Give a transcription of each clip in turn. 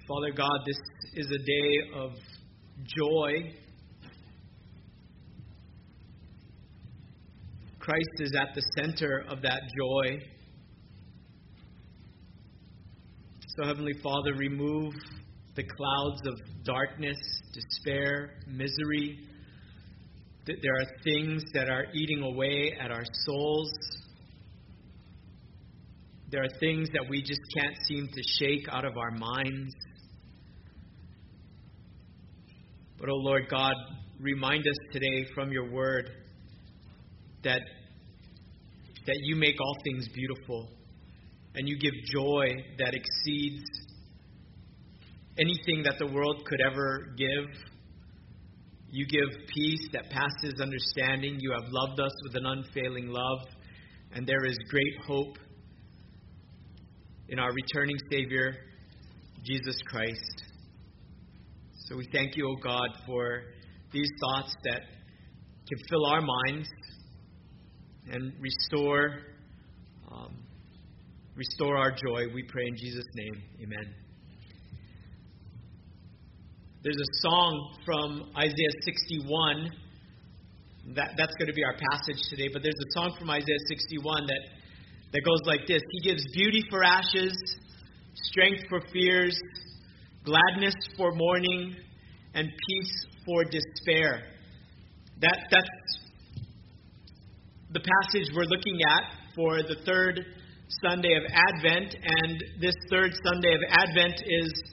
Father God, this is a day of joy. Christ is at the center of that joy. So, Heavenly Father, remove the clouds of darkness, despair, misery. That there are things that are eating away at our souls. There are things that we just can't seem to shake out of our minds. But, oh Lord God, remind us today from your word that you make all things beautiful and you give joy that exceeds anything that the world could ever give. You give peace that passes understanding. You have loved us with an unfailing love, and there is great hope in our returning Savior, Jesus Christ. So we thank you, O God, for these thoughts that can fill our minds and restore our joy. We pray in Jesus' name. Amen. There's a song from Isaiah 61. That's going to be our passage today. But there's a song from Isaiah 61 that goes like this. He gives beauty for ashes, strength for fears, gladness for mourning, and peace for despair. That's the passage we're looking at for the third Sunday of Advent. And this third Sunday of Advent is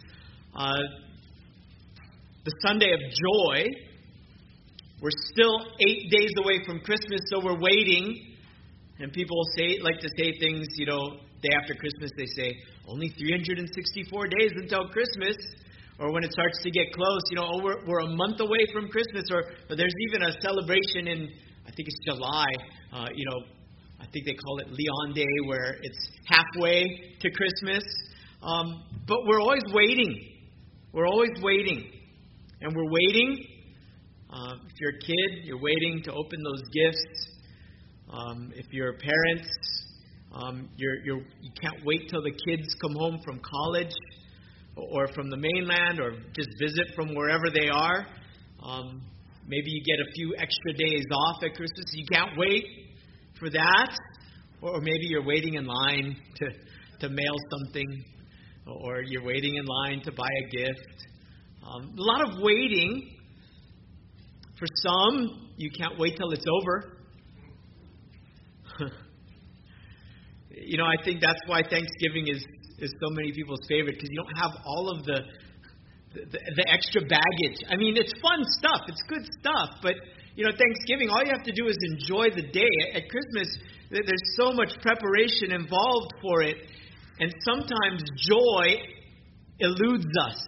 the Sunday of joy. We're still 8 days away from Christmas, so we're waiting. And people like to say things, day after Christmas, they say, only 364 days until Christmas. Or when it starts to get close, we're a month away from Christmas. Or there's even a celebration in, I think it's July, I think they call it Leon Day, where it's halfway to Christmas. But we're always waiting. We're always waiting. And we're waiting. If you're a kid, you're waiting to open those gifts. If you're parents, you can't wait till the kids come home from college or from the mainland or just visit from wherever they are. Maybe you get a few extra days off at Christmas. You can't wait for that. Or maybe you're waiting in line to mail something, or you're waiting in line to buy a gift. A lot of waiting. For some, you can't wait till it's over. I think that's why Thanksgiving is so many people's favorite, because you don't have all of the extra baggage. I mean, it's fun stuff. It's good stuff. But, Thanksgiving, all you have to do is enjoy the day. At Christmas, there's so much preparation involved for it. And sometimes joy eludes us.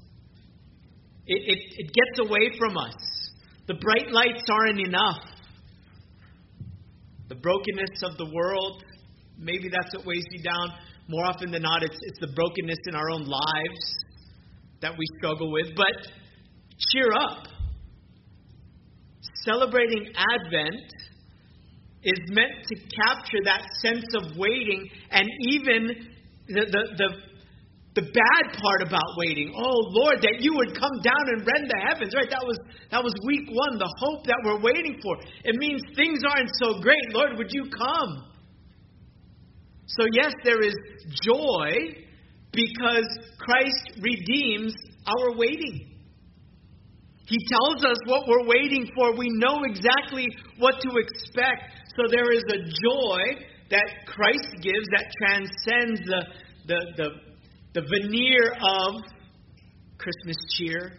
It gets away from us. The bright lights aren't enough. The brokenness of the world, maybe that's what weighs you down. More often than not, it's the brokenness in our own lives that we struggle with. But cheer up. Celebrating Advent is meant to capture that sense of waiting, and even the bad part about waiting. Oh, Lord, that you would come down and rend the heavens. Right? That was week one, the hope that we're waiting for. It means things aren't so great. Lord, would you come? So yes, there is joy because Christ redeems our waiting. He tells us what we're waiting for. We know exactly what to expect. So there is a joy that Christ gives that transcends the veneer of Christmas cheer.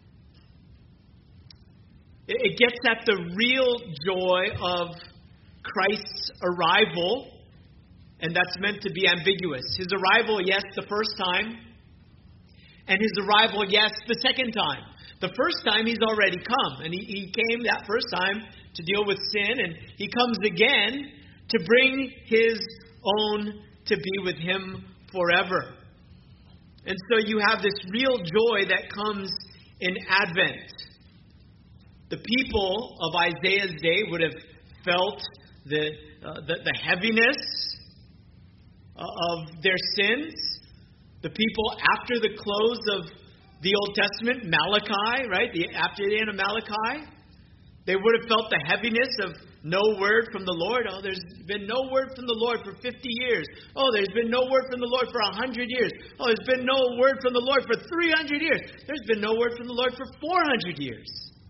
It gets at the real joy of Christ's arrival, and that's meant to be ambiguous. His arrival, yes, the first time, and his arrival, yes, the second time. The first time he's already come, and he came that first time to deal with sin, and he comes again to bring his own to be with him forever. And so you have this real joy that comes in Advent. The people of Isaiah's day would have felt the heaviness of their sins. The people after the close of the Old Testament, Malachi, right? After the end of Malachi, they would have felt the heaviness of no word from the Lord. Oh, there's been no word from the Lord for 50 years. Oh, there's been no word from the Lord for 100 years. Oh, there's been no word from the Lord for 300 years. There's been no word from the Lord for 400 years.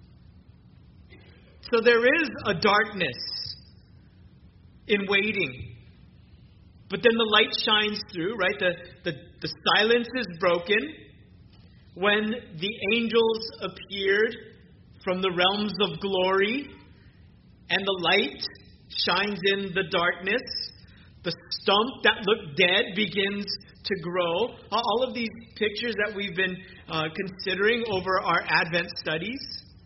So there is a darkness in waiting. But then the light shines through, right? The silence is broken when the angels appeared from the realms of glory, and the light shines in the darkness. The stump that looked dead begins to grow. All of these pictures that we've been considering over our Advent studies.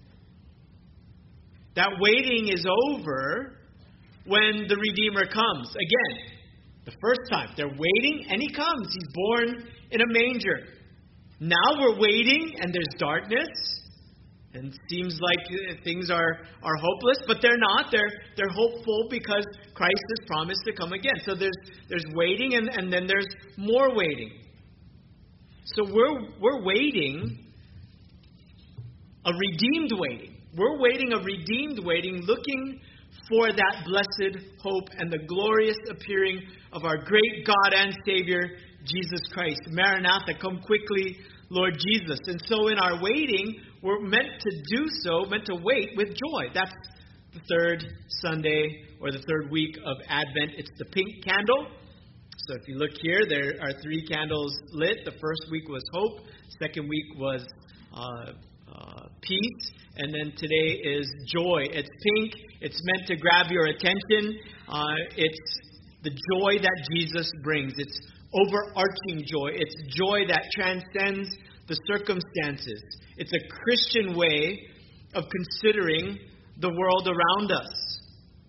That waiting is over when the Redeemer comes. Again, the first time they're waiting and he comes. He's born in a manger. Now we're waiting and there's darkness. And it seems like things are hopeless, but they're not. They're hopeful because Christ has promised to come again. So there's waiting and then there's more waiting. So we're waiting a redeemed waiting. We're waiting a redeemed waiting, looking for that blessed hope and the glorious appearing of our great God and Savior, Jesus Christ. Maranatha, come quickly, Lord Jesus. And so in our waiting, we're meant to do so, meant to wait with joy. That's the third Sunday or the third week of Advent. It's the pink candle. So if you look here, there are 3 candles lit. The first week was hope. Second week was peace. And then today is joy. It's pink. It's meant to grab your attention. It's the joy that Jesus brings. It's overarching joy. It's joy that transcends the circumstances. It's a Christian way of considering the world around us.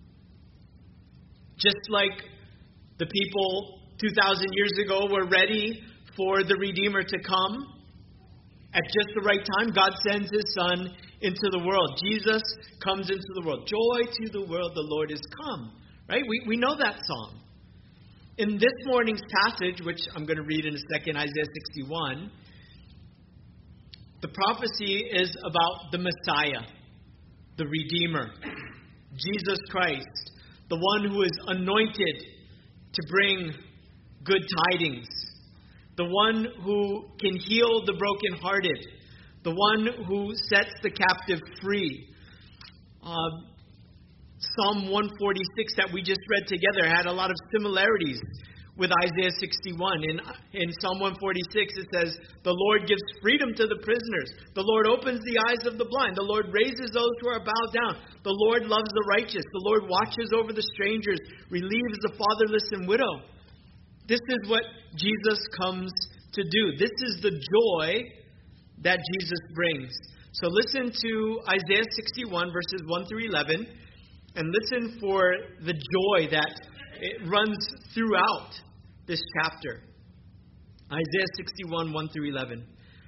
Just like the people 2,000 years ago were ready for the Redeemer to come, at just the right time, God sends His Son into the world. Jesus comes into the world. Joy to the world, the Lord is come. Right? We know that song. In this morning's passage, which I'm going to read in a second, Isaiah 61, the prophecy is about the Messiah, the Redeemer, Jesus Christ, the one who is anointed to bring good tidings, the one who can heal the brokenhearted, the one who sets the captive free. Psalm 146 that we just read together had a lot of similarities with Isaiah 61. In Psalm 146 it says, the Lord gives freedom to the prisoners. The Lord opens the eyes of the blind. The Lord raises those who are bowed down. The Lord loves the righteous. The Lord watches over the strangers, relieves the fatherless and widow. This is what Jesus comes to do. This is the joy that Jesus brings. So listen to Isaiah 61 verses 1 through 11. And listen for the joy that it runs throughout this chapter. Isaiah 61, 1 through 11.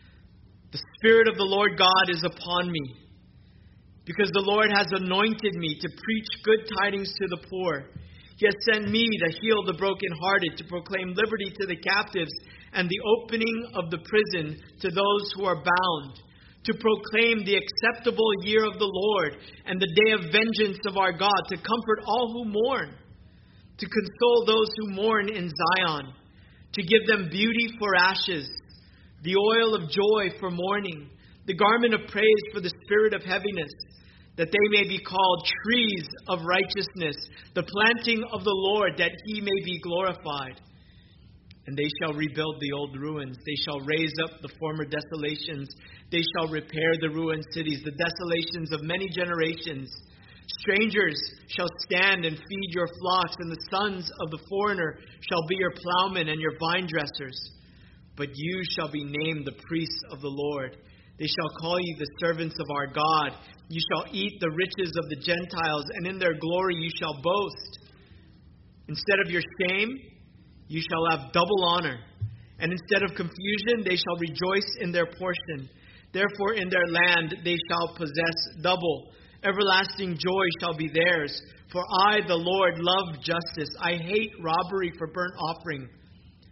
The Spirit of the Lord God is upon me, because the Lord has anointed me to preach good tidings to the poor. He has sent me to heal the brokenhearted, to proclaim liberty to the captives, and the opening of the prison to those who are bound, to proclaim the acceptable year of the Lord and the day of vengeance of our God, to comfort all who mourn, to console those who mourn in Zion, to give them beauty for ashes, the oil of joy for mourning, the garment of praise for the spirit of heaviness, that they may be called trees of righteousness, the planting of the Lord, that He may be glorified. And they shall rebuild the old ruins. They shall raise up the former desolations. They shall repair the ruined cities, the desolations of many generations. Strangers shall stand and feed your flocks, and the sons of the foreigner shall be your plowmen and your vine dressers. But you shall be named the priests of the Lord. They shall call you the servants of our God. You shall eat the riches of the Gentiles, and in their glory you shall boast. Instead of your shame, you shall have double honor, and instead of confusion, they shall rejoice in their portion. Therefore, in their land they shall possess double. Everlasting joy shall be theirs. For I, the Lord, love justice. I hate robbery for burnt offering.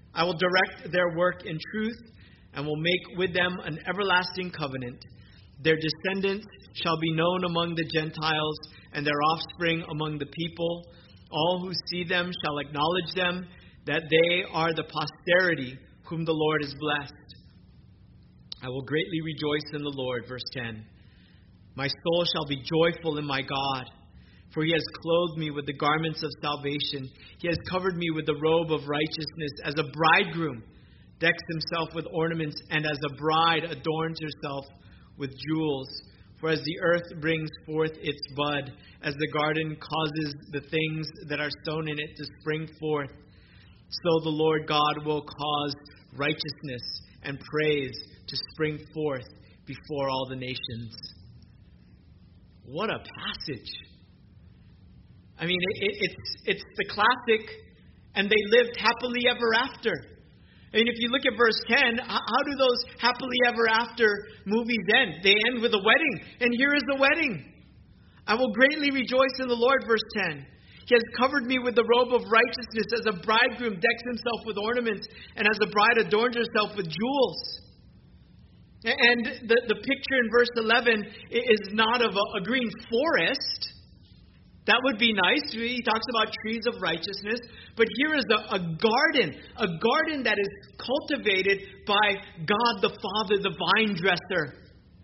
I will direct their work in truth and will make with them an everlasting covenant. Their descendants shall be known among the Gentiles and their offspring among the people. All who see them shall acknowledge them, that they are the posterity whom the Lord has blessed. I will greatly rejoice in the Lord. Verse 10. My soul shall be joyful in my God, for he has clothed me with the garments of salvation. He has covered me with the robe of righteousness, as a bridegroom decks himself with ornaments, and as a bride adorns herself with jewels. For as the earth brings forth its bud, as the garden causes the things that are sown in it to spring forth, so the Lord God will cause righteousness and praise to spring forth before all the nations. What a passage. I mean, it's the classic, and they lived happily ever after. And if you look at verse 10, how do those happily ever after movies end? They end with a wedding, and here is the wedding. I will greatly rejoice in the Lord, verse 10. He has covered me with the robe of righteousness, as a bridegroom decks himself with ornaments, and as a bride adorns herself with jewels. And the picture in verse 11 is not of a green forest. That would be nice. He talks about trees of righteousness. But here is a garden that is cultivated by God the Father, the vine dresser.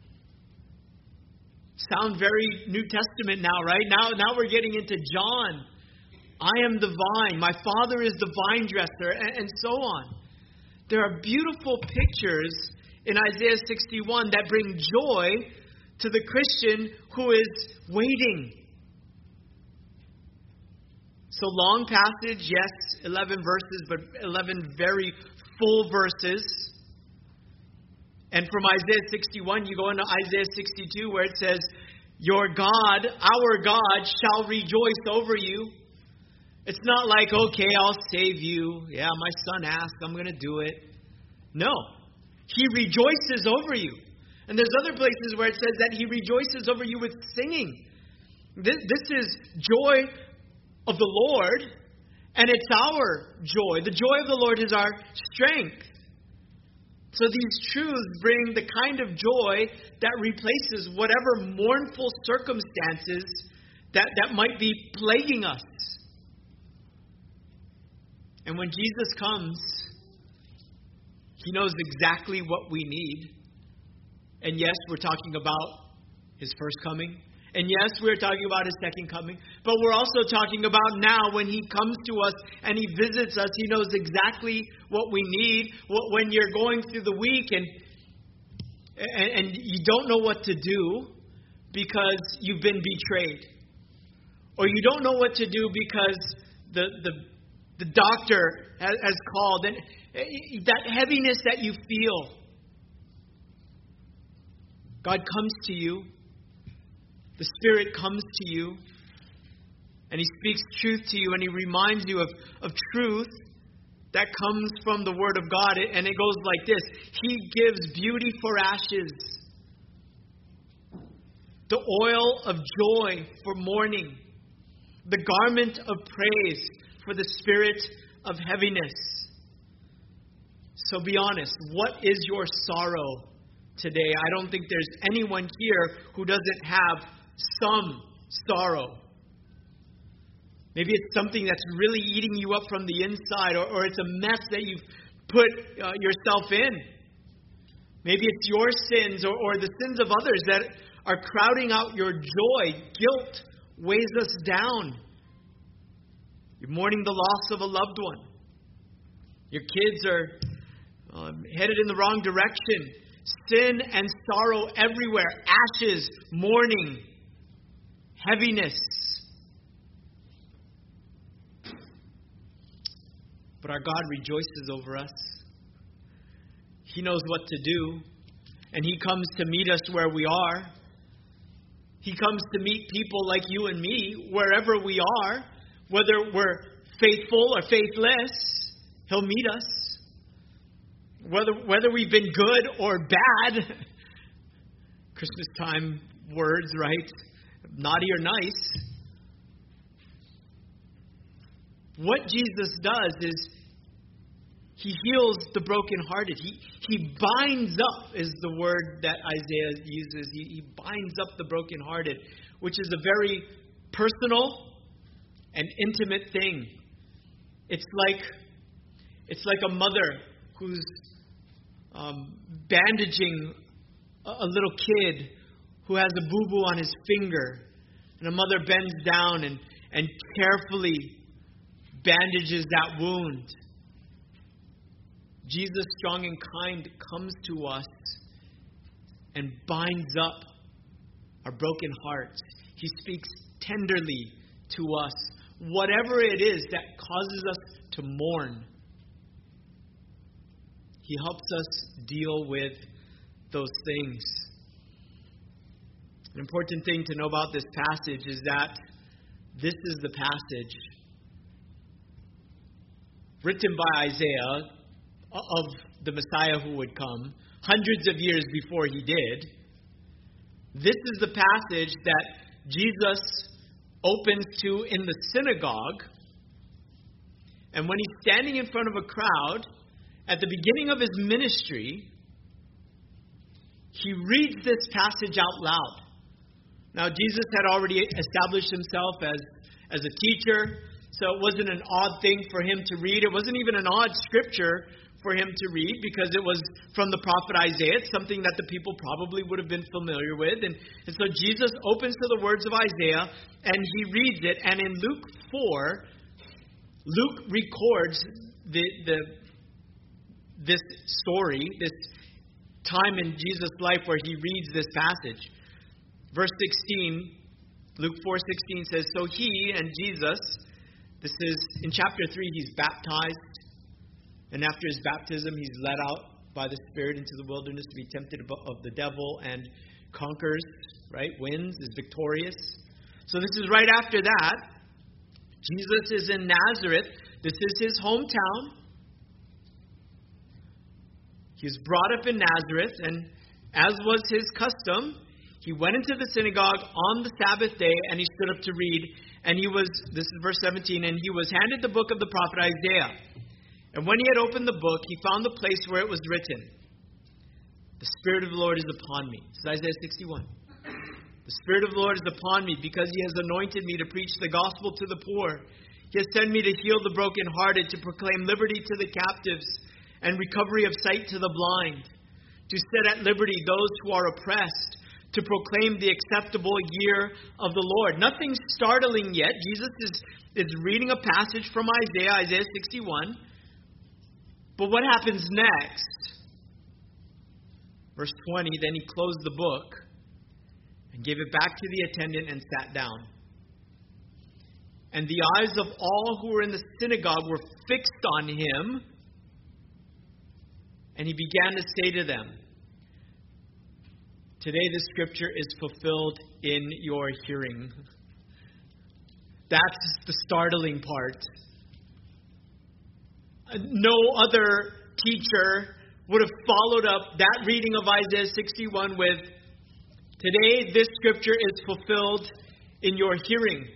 Sound very New Testament now, right? Now we're getting into John. I am the vine. My Father is the vine dresser, and so on. There are beautiful pictures in Isaiah 61 that bring joy to the Christian who is waiting. So long passage, yes, 11 verses, but 11 very full verses. And from Isaiah 61, you go into Isaiah 62 where it says, your God, our God, shall rejoice over you. It's not like, okay, I'll save you. Yeah, my son asked, I'm going to do it. No, he rejoices over you. And there's other places where it says that he rejoices over you with singing. This is joy of the Lord, and it's our joy. The joy of the Lord is our strength. So these truths bring the kind of joy that replaces whatever mournful circumstances that might be plaguing us. And when Jesus comes, he knows exactly what we need. And yes, we're talking about his first coming. And yes, we're talking about his second coming. But we're also talking about now when he comes to us and he visits us. He knows exactly what we need. When you're going through the week and you don't know what to do because you've been betrayed. Or you don't know what to do because the doctor has called. And that heaviness that you feel. God comes to you. The Spirit comes to you, and he speaks truth to you, and he reminds you of truth that comes from the Word of God. And it goes like this. He gives beauty for ashes, the oil of joy for mourning, the garment of praise for the spirit of heaviness. So be honest. What is your sorrow today? I don't think there's anyone here who doesn't have some sorrow. Maybe it's something that's really eating you up from the inside, or it's a mess that you've put yourself in. Maybe it's your sins or the sins of others that are crowding out your joy. Guilt weighs us down. You're mourning the loss of a loved one. Your kids are headed in the wrong direction. Sin and sorrow everywhere. Ashes, mourning, heaviness. But our God rejoices over us. He knows what to do. And he comes to meet us where we are. He comes to meet people like you and me, wherever we are. Whether we're faithful or faithless, he'll meet us. Whether we've been good or bad. Christmas time words, right? Naughty or nice. What Jesus does is He heals the brokenhearted. He binds up, is the word that Isaiah uses. He binds up the brokenhearted, which is a very personal and intimate thing. It's like a mother who's bandaging a little kid who has a boo-boo on his finger. And a mother bends down and carefully bandages that wound. Jesus, strong and kind, comes to us and binds up our broken hearts. He speaks tenderly to us. Whatever it is that causes us to mourn, He helps us deal with those things. An important thing to know about this passage is that this is the passage written by Isaiah of the Messiah who would come, hundreds of years before he did. This is the passage that Jesus opens to in the synagogue. And when he's standing in front of a crowd, at the beginning of his ministry, he reads this passage out loud. Now, Jesus had already established himself as a teacher, so it wasn't an odd thing for him to read. It wasn't even an odd scripture for him to read because it was from the prophet Isaiah. It's something that the people probably would have been familiar with. And so Jesus opens to the words of Isaiah and he reads it. And in Luke 4, Luke records this story, this time in Jesus' life where he reads this passage. Verse 16, Luke 4:16 says, "So he," and Jesus, this is in chapter 3, he's baptized. And after his baptism, he's led out by the Spirit into the wilderness to be tempted of the devil and conquers, right? Wins, is victorious. So this is right after that. Jesus is in Nazareth. This is his hometown. He was brought up in Nazareth, and as was his custom, he went into the synagogue on the Sabbath day, and he stood up to read. And this is verse 17, and he was handed the book of the prophet Isaiah. And when he had opened the book, he found the place where it was written, "The Spirit of the Lord is upon me." This is Isaiah 61. "The Spirit of the Lord is upon me, because he has anointed me to preach the gospel to the poor. He has sent me to heal the brokenhearted, to proclaim liberty to the captives, and recovery of sight to the blind, to set at liberty those who are oppressed, to proclaim the acceptable year of the Lord." Nothing startling yet. Jesus is reading a passage from Isaiah 61. But what happens next? Verse 20, "Then he closed the book and gave it back to the attendant and sat down. And the eyes of all who were in the synagogue were fixed on him. And he began to say to them, 'Today this scripture is fulfilled in your hearing.'" That's the startling part. No other teacher would have followed up that reading of Isaiah 61 with, "Today this scripture is fulfilled in your hearing."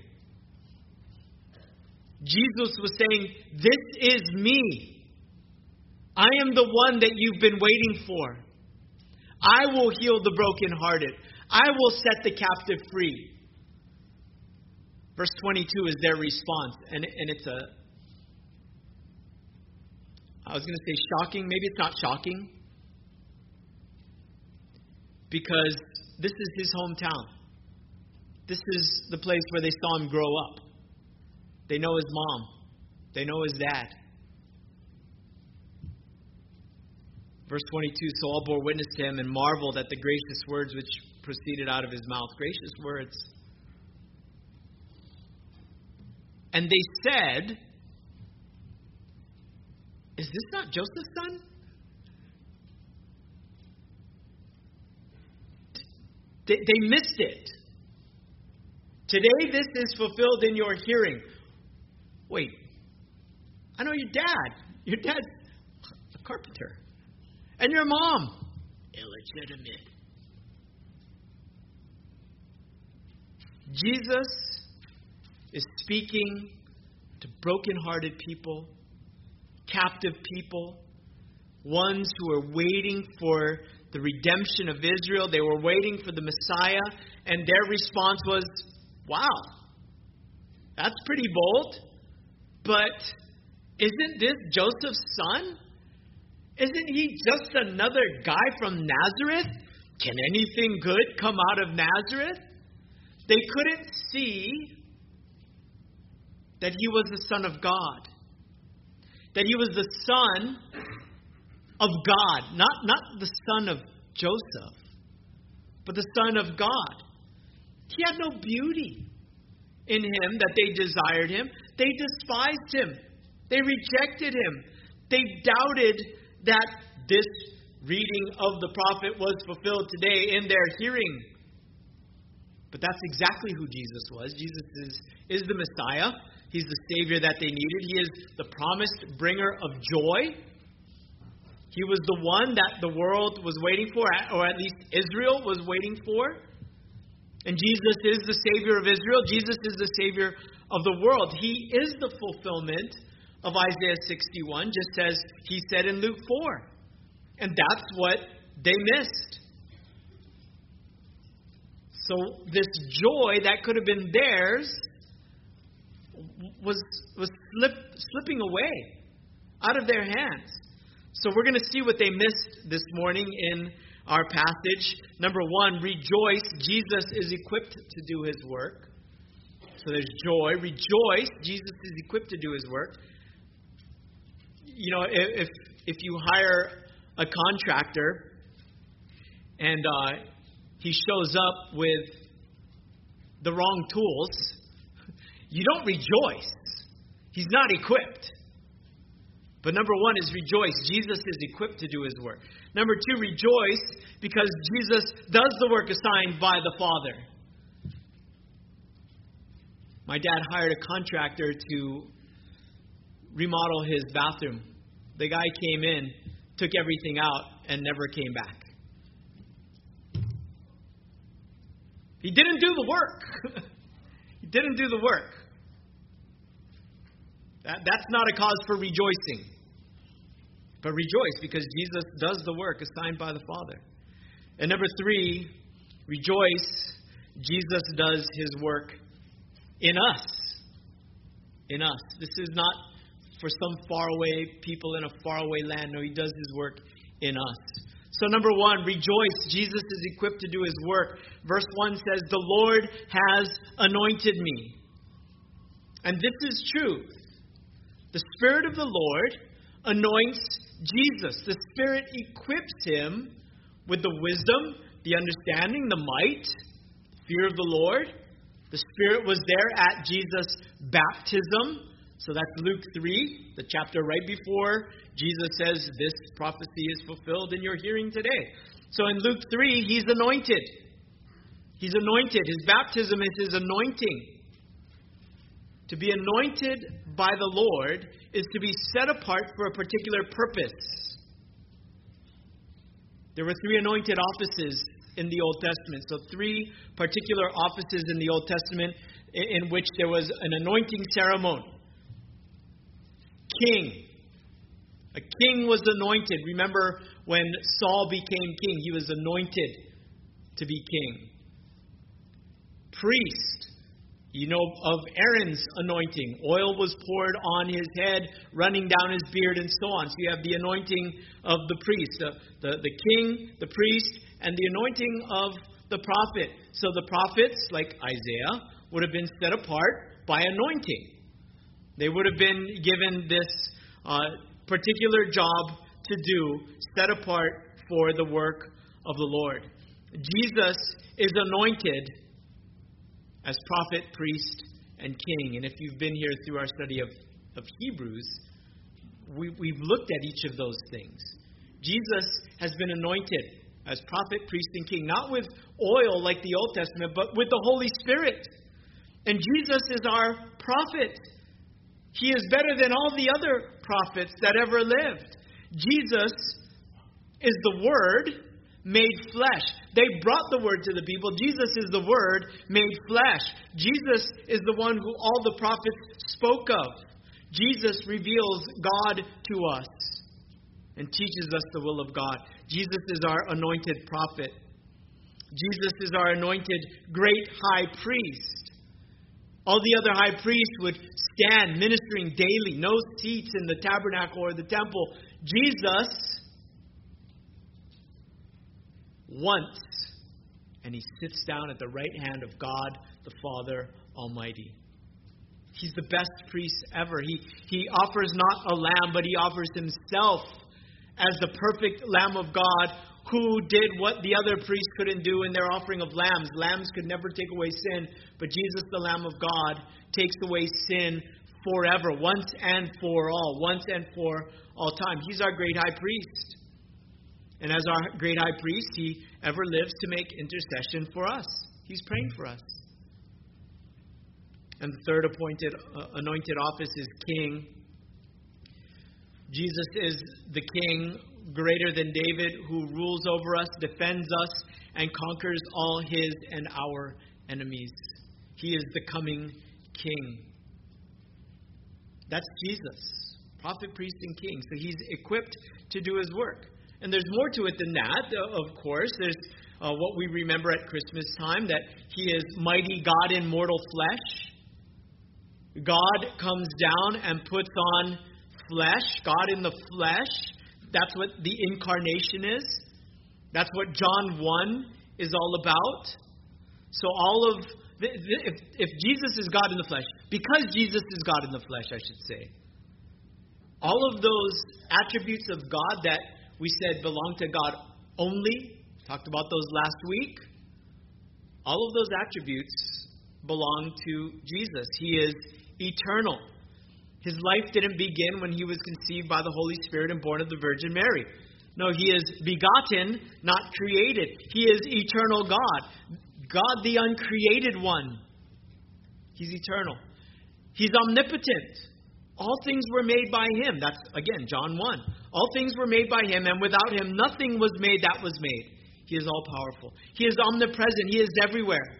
Jesus was saying, "This is me. I am the one that you've been waiting for. I will heal the brokenhearted. I will set the captive free." Verse 22 is their response. And it's I was going to say shocking. Maybe it's not shocking. Because this is his hometown. This is the place where they saw him grow up. They know his mom. They know his dad. Verse 22, "So all bore witness to him and marveled at the gracious words which proceeded out of his mouth." Gracious words. "And they said, 'Is this not Joseph's son?'" They missed it. "Today this is fulfilled in your hearing." Wait, I know your dad. Your dad's a carpenter. And your mom, illegitimate. Jesus is speaking to brokenhearted people, captive people, ones who were waiting for the redemption of Israel. They were waiting for the Messiah, and their response was, wow, that's pretty bold, but isn't this Joseph's son? Isn't he just another guy from Nazareth? Can anything good come out of Nazareth? They couldn't see that he was the Son of God, that he was the Son of God, not the son of Joseph, but the Son of God. He had no beauty in him that they desired him. They despised him. They rejected him. They doubted that this reading of the prophet was fulfilled today in their hearing. But that's exactly who Jesus was. Jesus is the Messiah. He's the Savior that they needed. He is the promised bringer of joy. He was the one that the world was waiting for, or at least Israel was waiting for. And Jesus is the Savior of Israel. Jesus is the Savior of the world. He is the fulfillment of Isaiah 61, just as he said in Luke 4. And that's what they missed. So this joy that could have been theirs was slipping away out of their hands. So we're going to see what they missed this morning in our passage. Number one, rejoice. Jesus is equipped to do his work. So there's joy. Rejoice. Jesus is equipped to do his work. You know, if you hire a contractor and he shows up with the wrong tools, you don't rejoice. He's not equipped. But number one is rejoice. Jesus is equipped to do his work. Number two, rejoice because Jesus does the work assigned by the Father. My dad hired a contractor to remodel his bathroom. The guy came in, took everything out, and never came back. He didn't do the work. He didn't do the work. That's not a cause for rejoicing. But rejoice because Jesus does the work assigned by the Father. And number three, rejoice. Jesus does his work in us. In us. This is not for some faraway people in a faraway land. No, he does his work in us. So number one, rejoice. Jesus is equipped to do his work. Verse 1 says, the Lord has anointed me. And this is truth. The Spirit of the Lord anoints Jesus. The Spirit equips him with the wisdom, the understanding, the might, fear of the Lord. The Spirit was there at Jesus' baptism. So that's Luke 3, the chapter right before Jesus says, this prophecy is fulfilled in your hearing today. So in Luke 3, he's anointed. He's anointed. His baptism is his anointing. To be anointed by the Lord is to be set apart for a particular purpose. There were 3 anointed offices in the Old Testament. So 3 particular offices in the Old Testament in which there was an anointing ceremony. King. A king was anointed. Remember when Saul became king, he was anointed to be king. Priest. You know of Aaron's anointing. Oil was poured on his head, running down his beard, and so on. So you have the anointing of the priest, the king, the priest, and the anointing of the prophet. So the prophets, like Isaiah, would have been set apart by anointing. They would have been given this particular job to do, set apart for the work of the Lord. Jesus is anointed as prophet, priest, and king. And if you've been here through our study of Hebrews, we've looked at each of those things. Jesus has been anointed as prophet, priest, and king, not with oil like the Old Testament, but with the Holy Spirit. And Jesus is our prophet. He is better than all the other prophets that ever lived. Jesus is the Word made flesh. They brought the Word to the people. Jesus is the Word made flesh. Jesus is the one who all the prophets spoke of. Jesus reveals God to us and teaches us the will of God. Jesus is our anointed prophet. Jesus is our anointed great high priest. All the other high priests would stand ministering daily, no seats in the tabernacle or the temple. Jesus, once, and he sits down at the right hand of God, the Father Almighty. He's the best priest ever. He offers not a lamb, but he offers himself as the perfect Lamb of God, who did what the other priests couldn't do in their offering of lambs. Lambs could never take away sin, but Jesus, the Lamb of God, takes away sin forever, once and for all, once and for all time. He's our great high priest. And as our great high priest, he ever lives to make intercession for us. He's praying for us. And the third anointed office is King. Jesus is the King, greater than David, who rules over us, defends us, and conquers all his and our enemies. He is the coming King. That's Jesus, prophet, priest, and king. So he's equipped to do his work. And there's more to it than that, of course. There's what we remember at Christmas time, that he is mighty God in mortal flesh. God comes down and puts on flesh, God in the flesh. That's what the incarnation is. That's what John 1 is all about. So all of, if Jesus is God in the flesh, because Jesus is God in the flesh, I should say, all of those attributes of God that we said belong to God only, talked about those last week, all of those attributes belong to Jesus. He is eternal. His life didn't begin when he was conceived by the Holy Spirit and born of the Virgin Mary. No, he is begotten, not created. He is eternal God. God the uncreated one. He's eternal. He's omnipotent. All things were made by him. That's, again, John 1. All things were made by him, and without him nothing was made that was made. He is all-powerful. He is omnipresent. He is everywhere.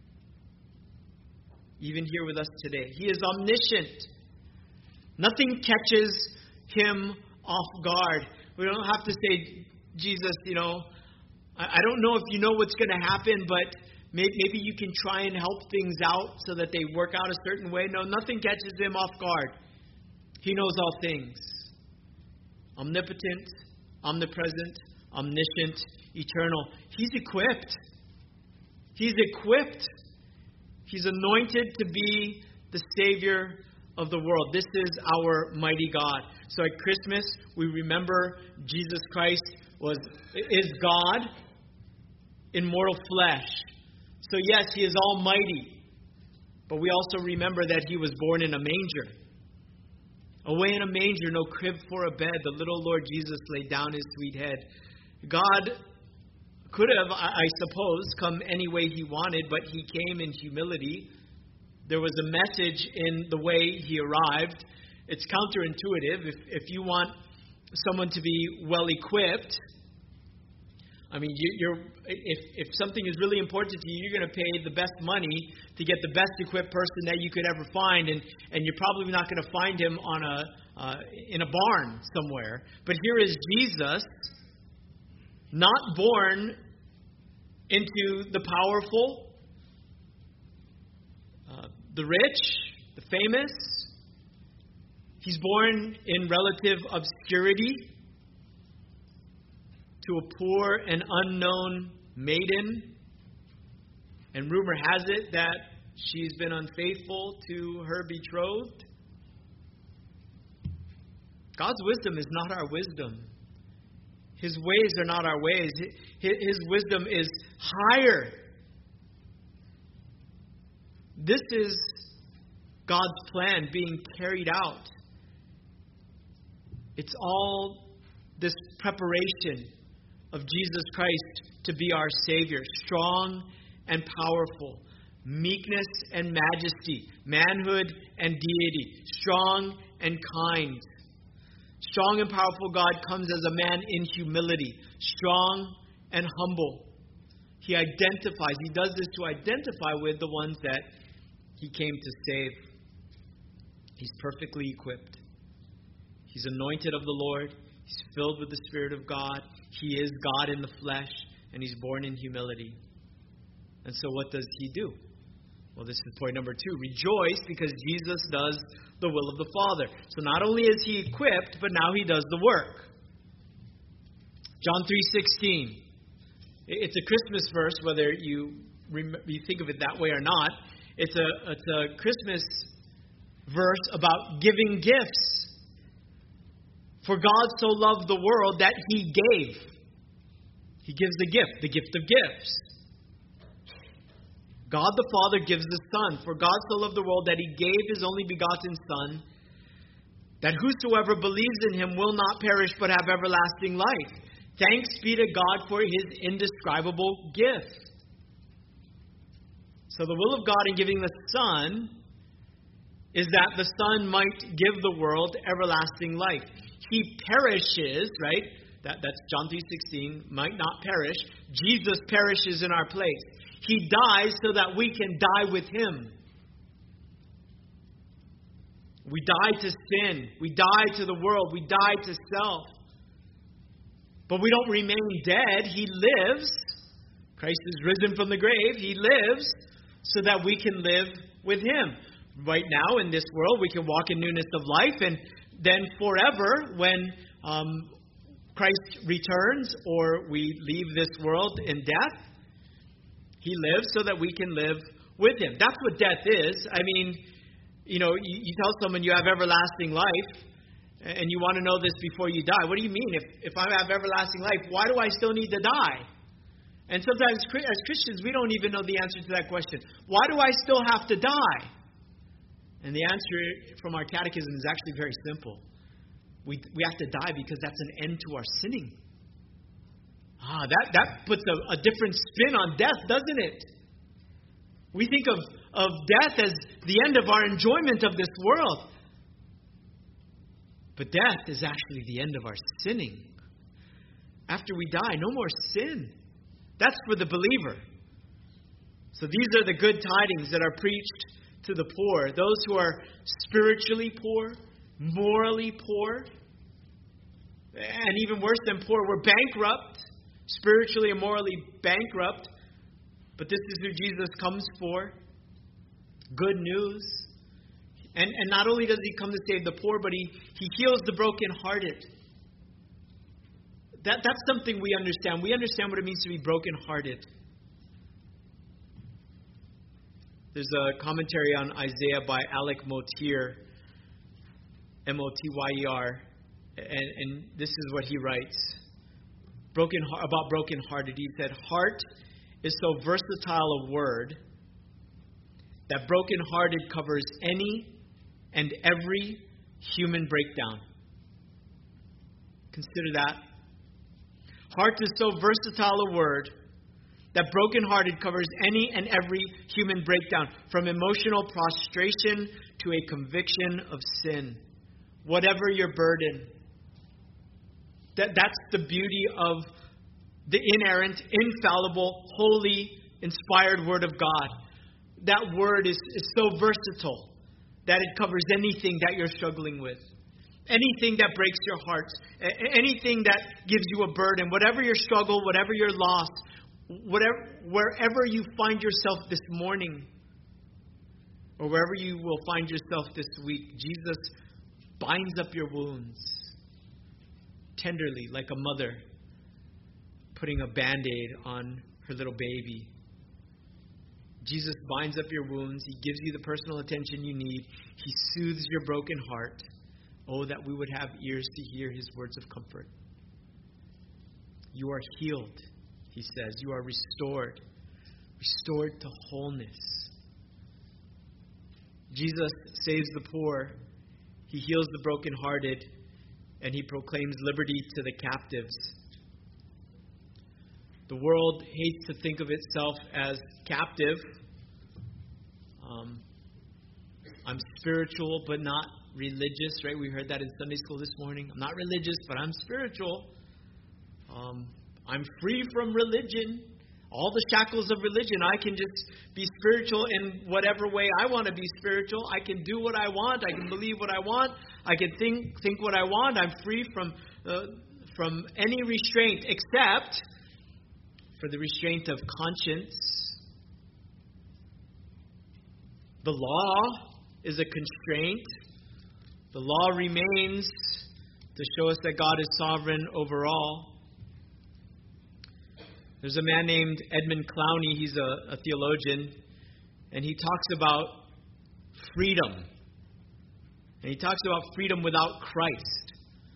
Even here with us today. He is omniscient. Nothing catches him off guard. We don't have to say, Jesus, I don't know if you know what's going to happen, but maybe you can try and help things out so that they work out a certain way. No, nothing catches him off guard. He knows all things. Omnipotent, omnipresent, omniscient, eternal. He's equipped. He's equipped. He's anointed to be the Savior of the world. This is our mighty God. So at Christmas, we remember Jesus Christ is God in mortal flesh. So yes, he is almighty. But we also remember that he was born in a manger. Away in a manger, no crib for a bed, the little Lord Jesus laid down his sweet head. God could have, I suppose, come any way he wanted, but he came in humility. There was a message in the way he arrived. It's counterintuitive. If you want someone to be well equipped, I mean, if something is really important to you, you're going to pay the best money to get the best equipped person that you could ever find, and you're probably not going to find him in a barn somewhere. But here is Jesus, not born into the powerful, the rich, the famous. He's born in relative obscurity to a poor and unknown maiden. And rumor has it that she's been unfaithful to her betrothed. God's wisdom is not our wisdom. His ways are not our ways. His wisdom is higher. This is God's plan being carried out. It's all this preparation of Jesus Christ to be our Savior, strong and powerful, meekness and majesty, manhood and deity, strong and kind. Strong and powerful God comes as a man in humility, strong and humble. He identifies, he does this to identify with the ones that he came to save. He's perfectly equipped. He's anointed of the Lord. He's filled with the Spirit of God. He is God in the flesh, and he's born in humility. And so what does he do? Well, this is point number 2. Rejoice because Jesus does the will of the Father. So not only is he equipped, but now he does the work. John 3:16. It's a Christmas verse, whether you think of it that way or not. It's a Christmas verse about giving gifts. For God so loved the world that he gave. He gives the gift of gifts. God the Father gives the Son. For God so loved the world that he gave his only begotten Son, that whosoever believes in him will not perish but have everlasting life. Thanks be to God for his indescribable gift. So the will of God in giving the Son is that the Son might give the world everlasting life. He perishes, right? That's John 3:16, might not perish. Jesus perishes in our place. He dies so that we can die with him. We die to sin. We die to the world. We die to self. But we don't remain dead. He lives. Christ is risen from the grave. He lives so that we can live with him. Right now in this world, we can walk in newness of life, and then forever when Christ returns or we leave this world in death, he lives so that we can live with him. That's what death is. I mean, you tell someone you have everlasting life, and you want to know this before you die. What do you mean? If I have everlasting life, why do I still need to die? And sometimes as Christians, we don't even know the answer to that question. Why do I still have to die? And the answer from our catechism is actually very simple. We have to die because that's an end to our sinning. That puts a different spin on death, doesn't it? We think of death as the end of our enjoyment of this world. But death is actually the end of our sinning. After we die, no more sin. That's for the believer. So these are the good tidings that are preached to the poor. Those who are spiritually poor, morally poor, and even worse than poor, we're bankrupt. Spiritually and morally bankrupt. But this is who Jesus comes for. Good news. And not only does he come to save the poor, but he heals the brokenhearted. That's something we understand. We understand what it means to be brokenhearted. There's a commentary on Isaiah by Alec Motyer, Motyer, and this is what he writes about brokenhearted. He said, "Heart is so versatile a word that brokenhearted covers any and every human breakdown." Consider that. Heart is so versatile a word that brokenhearted covers any and every human breakdown, from emotional prostration to a conviction of sin. Whatever your burden. That's the beauty of the inerrant, infallible, holy, inspired Word of God. That Word is so versatile that it covers anything that you're struggling with. Anything that breaks your heart. Anything that gives you a burden. Whatever your struggle, whatever your loss. Wherever you find yourself this morning, or wherever you will find yourself this week, Jesus binds up your wounds tenderly, like a mother putting a Band-Aid on her little baby. Jesus binds up your wounds. He gives you the personal attention you need. He soothes your broken heart. Oh, that we would have ears to hear his words of comfort. You are healed, he says. You are restored to wholeness. Jesus saves the poor. He heals the brokenhearted. And he proclaims liberty to the captives. The world hates to think of itself as captive. I'm spiritual but not religious, right? We heard that in Sunday school this morning. I'm not religious, but I'm spiritual. I'm free from religion. all the shackles of religion. I can just be spiritual in whatever way I want to be spiritual. I can do what I want. I can believe what I want. I can think what I want. I'm free from any restraint except for the restraint of conscience. The law is a constraint. The law remains to show us that God is sovereign over all. There's a man named Edmund Clowney. He's a theologian, and he talks about freedom. And he talks about freedom without Christ.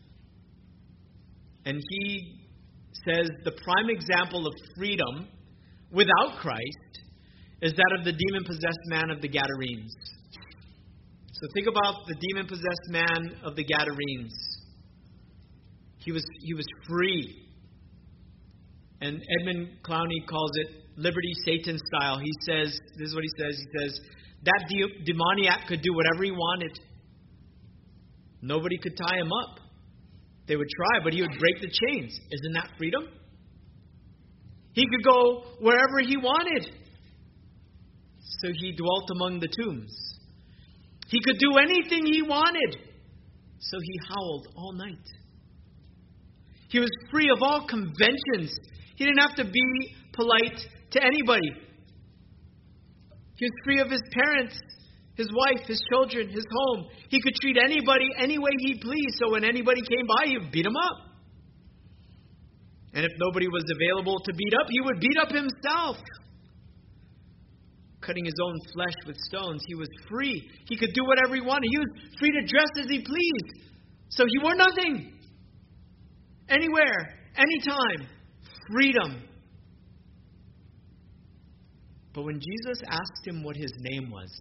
And he says the prime example of freedom without Christ is that of the demon-possessed man of the Gadarenes. So think about the demon-possessed man of the Gadarenes. He was free. And Edmund Clowney calls it liberty Satan style. He says, this is what he says. He says, that demoniac could do whatever he wanted. Nobody could tie him up. They would try, but he would break the chains. Isn't that freedom? He could go wherever he wanted. So he dwelt among the tombs. He could do anything he wanted. So he howled all night. He was free of all conventions. He didn't have to be polite to anybody. He was free of his parents, his wife, his children, his home. He could treat anybody any way he pleased. So when anybody came by, he would beat them up. And if nobody was available to beat up, he would beat up himself. Cutting his own flesh with stones. He was free. He could do whatever he wanted. He was free to dress as he pleased. So he wore nothing. Anywhere, anytime. Freedom. But when Jesus asked him what his name was,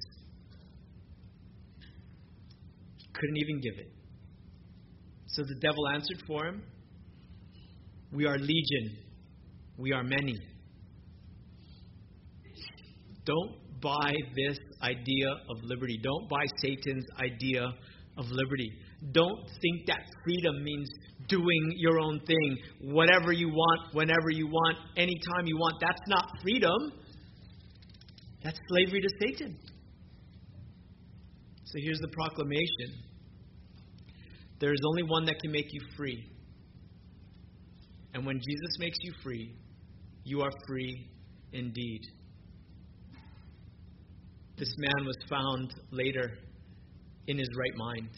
he couldn't even give it. So the devil answered for him, we are legion. We are many. Don't buy this idea of liberty. Don't buy Satan's idea of liberty. Don't think that freedom means doing your own thing, whatever you want, whenever you want, anytime you want. That's not freedom. That's slavery to Satan. So here's the proclamation. There is only one that can make you free. And when Jesus makes you free, you are free indeed. This man was found later in his right mind.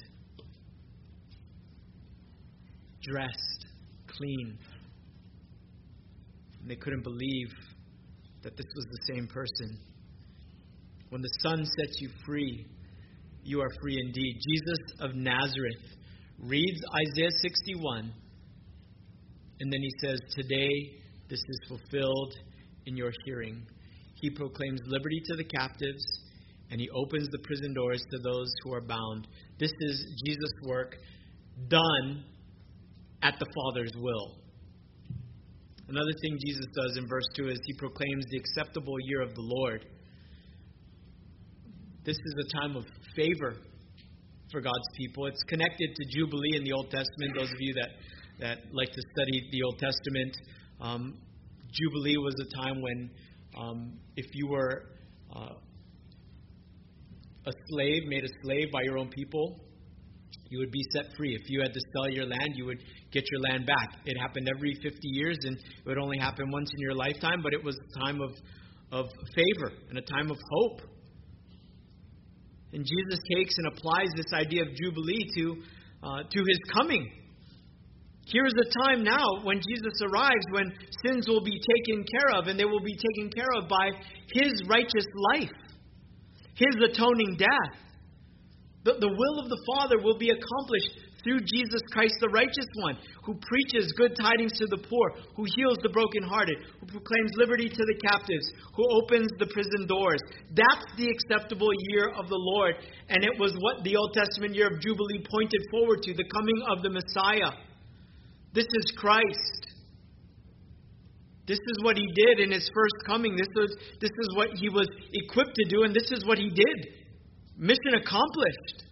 Dressed, clean. And they couldn't believe that this was the same person. When the Son sets you free, you are free indeed. Jesus of Nazareth reads Isaiah 61, and then he says, today this is fulfilled in your hearing. He proclaims liberty to the captives, and he opens the prison doors to those who are bound. This is Jesus' work done at the Father's will. Another thing Jesus does in verse 2 is he proclaims the acceptable year of the Lord. This is a time of favor for God's people. It's connected to Jubilee in the Old Testament. Those of you that like to study the Old Testament, Jubilee was a time when if you were a slave, made a slave by your own people, you would be set free. If you had to sell your land, you would get your land back. It happened every 50 years, and it would only happen once in your lifetime, but it was a time of favor and a time of hope. And Jesus takes and applies this idea of Jubilee to his coming. Here is a time now when Jesus arrives, when sins will be taken care of, and they will be taken care of by his righteous life, his atoning death. The will of the Father will be accomplished through Jesus Christ, the righteous one, who preaches good tidings to the poor, who heals the brokenhearted, who proclaims liberty to the captives, who opens the prison doors. That's the acceptable year of the Lord. And it was what the Old Testament year of Jubilee pointed forward to, the coming of the Messiah. This is Christ. This is what he did in his first coming. This is what he was equipped to do, and this is what he did. Mission accomplished.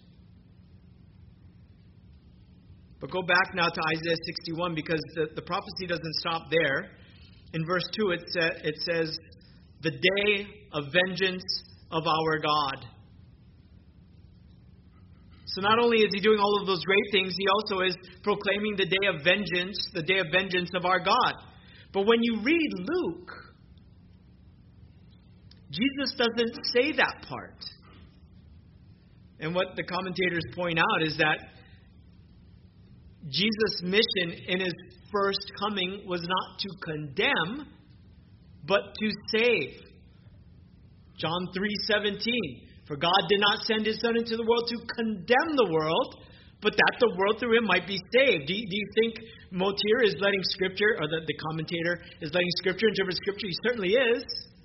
But go back now to Isaiah 61, because the prophecy doesn't stop there. In verse 2, it says, the day of vengeance of our God. So not only is he doing all of those great things, he also is proclaiming the day of vengeance of our God. But when you read Luke, Jesus doesn't say that part. And what the commentators point out is that Jesus' mission in his first coming was not to condemn, but to save. John 3:17. For God did not send his Son into the world to condemn the world, but that the world through him might be saved. Do you think Motir is letting Scripture, or the commentator is letting Scripture interpret Scripture? He certainly is.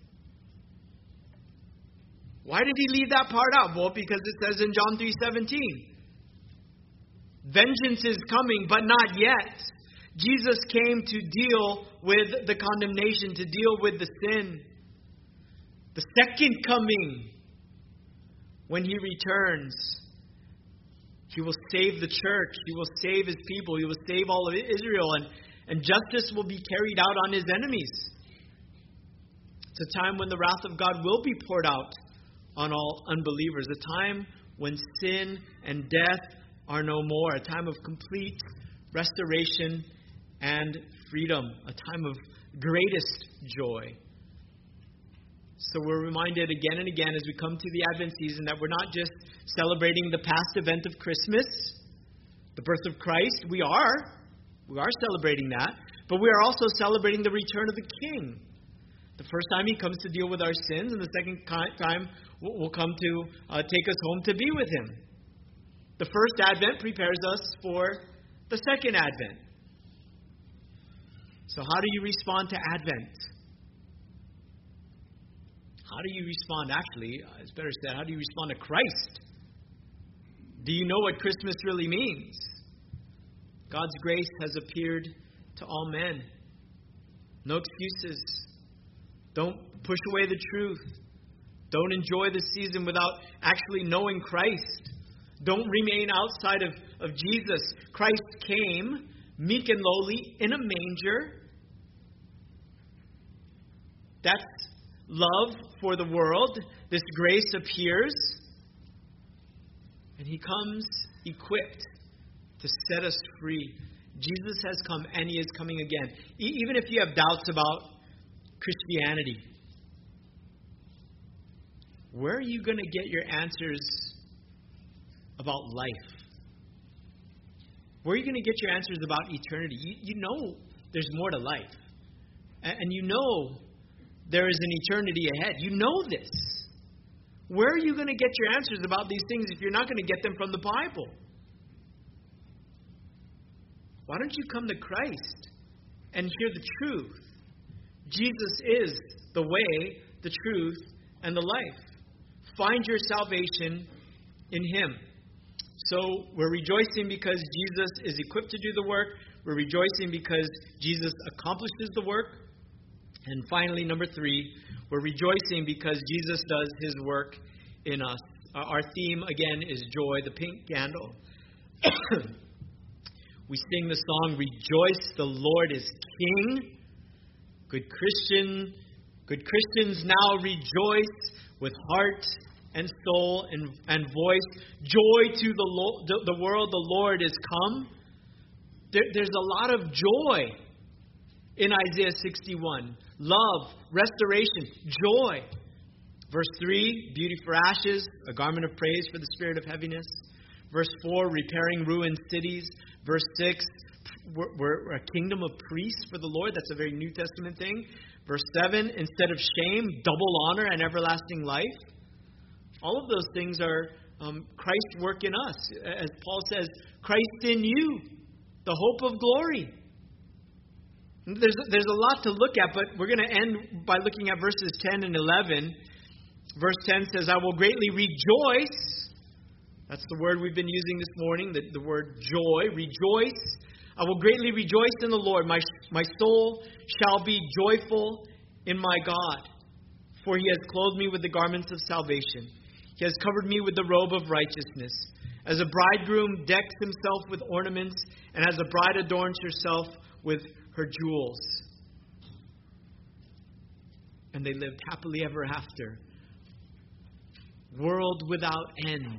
Why did he leave that part out? Well, because it says in John 3:17, vengeance is coming, but not yet. Jesus came to deal with the condemnation, to deal with the sin. The second coming, when he returns, he will save the church. He will save his people. He will save all of Israel. And justice will be carried out on his enemies. It's a time when the wrath of God will be poured out on all unbelievers. A time when sin and death are no more. A time of complete restoration and freedom. A time of greatest joy. So we're reminded again and again as we come to the Advent season that we're not just celebrating the past event of Christmas, the birth of Christ. We are celebrating that. But we are also celebrating the return of the King. The first time he comes to deal with our sins, and the second time will come to take us home to be with him. The first Advent prepares us for the second Advent. So how do you respond to Advent? How do you respond? Actually, it's better said, how do you respond to Christ? Do you know what Christmas really means? God's grace has appeared to all men. No excuses. Don't push away the truth. Don't enjoy the season without actually knowing Christ. Don't remain outside of Jesus. Christ came, meek and lowly, in a manger. That's love for the world. This grace appears. And he comes equipped to set us free. Jesus has come and he is coming again. Even if you have doubts about Christianity, where are you going to get your answers about life? Where are you going to get your answers about eternity? You know there's more to life. And you know there is an eternity ahead. You know this. Where are you going to get your answers about these things if you're not going to get them from the Bible? Why don't you come to Christ and hear the truth? Jesus is the way, the truth, and the life. Find your salvation in him. So we're rejoicing because Jesus is equipped to do the work. We're rejoicing because Jesus accomplishes the work. And finally, number 3, we're rejoicing because Jesus does his work in us. Our theme, again, is joy, the pink candle. We sing the song, Rejoice, the Lord is King. Good Christians now rejoice with heart and soul and voice. Joy to the world, the Lord is come. There's a lot of joy in Isaiah 61. Love, restoration, joy. Verse 3, beauty for ashes, a garment of praise for the spirit of heaviness. Verse 4, repairing ruined cities. Verse 6, we're a kingdom of priests for the Lord. That's a very New Testament thing. Verse 7, instead of shame, double honor and everlasting life. All of those things are Christ's work in us. As Paul says, Christ in you, the hope of glory. There's a lot to look at, but we're going to end by looking at verses 10 and 11. Verse 10 says, I will greatly rejoice. That's the word we've been using this morning, the word joy. Rejoice. I will greatly rejoice in the Lord. My soul shall be joyful in my God. For he has clothed me with the garments of salvation. He has covered me with the robe of righteousness. As a bridegroom decks himself with ornaments, and as a bride adorns herself with her jewels. And they lived happily ever after. World without end.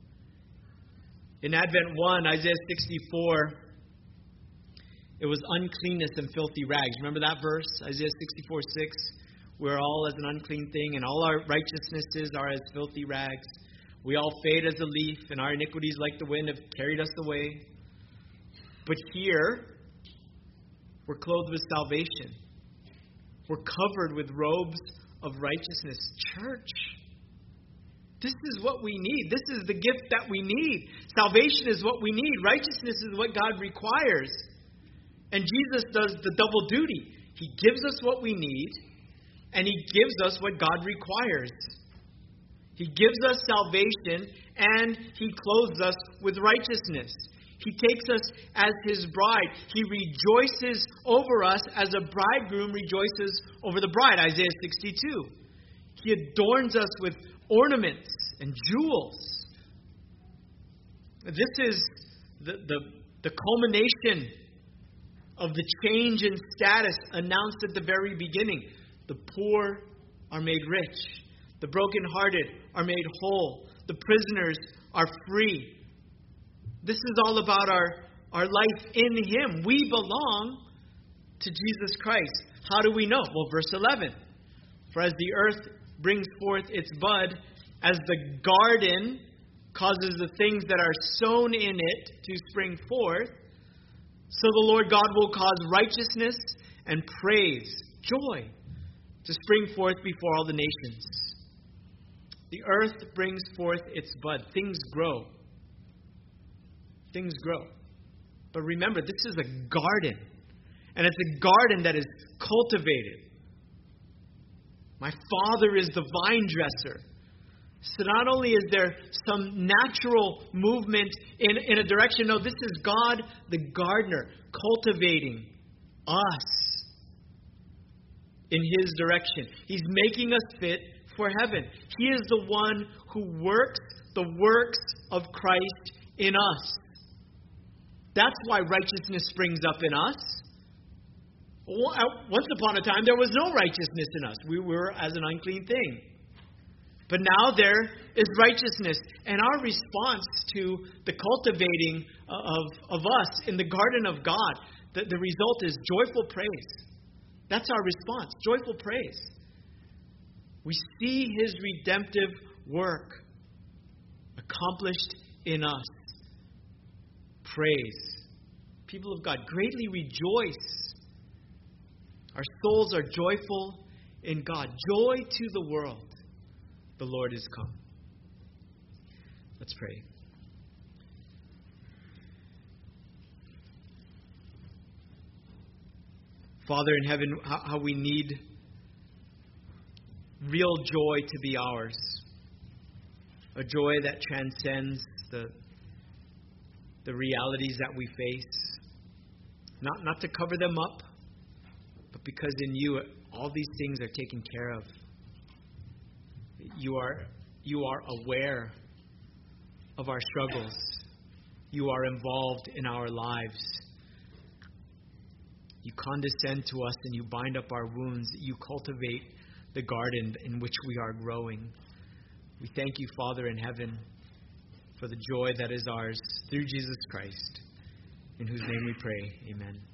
In Advent 1, Isaiah 64, it was uncleanness and filthy rags. Remember that verse? Isaiah 64:6. We're all as an unclean thing, and all our righteousnesses are as filthy rags. We all fade as a leaf, and our iniquities like the wind have carried us away. But here, we're clothed with salvation. We're covered with robes of righteousness. Church, this is what we need. This is the gift that we need. Salvation is what we need. Righteousness is what God requires. And Jesus does the double duty. He gives us what we need, and He gives us what God requires. He gives us salvation, and He clothes us with righteousness. He takes us as His bride. He rejoices over us as a bridegroom rejoices over the bride. Isaiah 62. He adorns us with ornaments and jewels. This is the culmination of the change in status announced at the very beginning. The poor are made rich. The brokenhearted are made whole. The prisoners are free. This is all about our life in Him. We belong to Jesus Christ. How do we know? Well, verse 11. For as the earth brings forth its bud, as the garden causes the things that are sown in it to spring forth, so the Lord God will cause righteousness and praise, joy, to spring forth before all the nations. The earth brings forth its bud. Things grow. Things grow. But remember, this is a garden. And it's a garden that is cultivated. My Father is the vine dresser. So not only is there some natural movement in a direction, no, this is God the gardener cultivating us in His direction. He's making us fit for heaven. He is the one who works the works of Christ in us. That's why righteousness springs up in us. Once upon a time, there was no righteousness in us. We were as an unclean thing. But now there is righteousness. And our response to the cultivating of us in the garden of God, the result is joyful praise. That's our response, joyful praise. We see His redemptive work accomplished in us. Praise. People of God, greatly rejoice. Our souls are joyful in God. Joy to the world. The Lord is come. Let's pray. Father in heaven, how we need real joy to be ours. A joy that transcends the realities that we face. Not to cover them up, but because in You, all these things are taken care of. You are aware of our struggles. You are involved in our lives. You condescend to us and You bind up our wounds. You cultivate the garden in which we are growing. We thank You, Father in heaven, for the joy that is ours through Jesus Christ, in whose name we pray. Amen.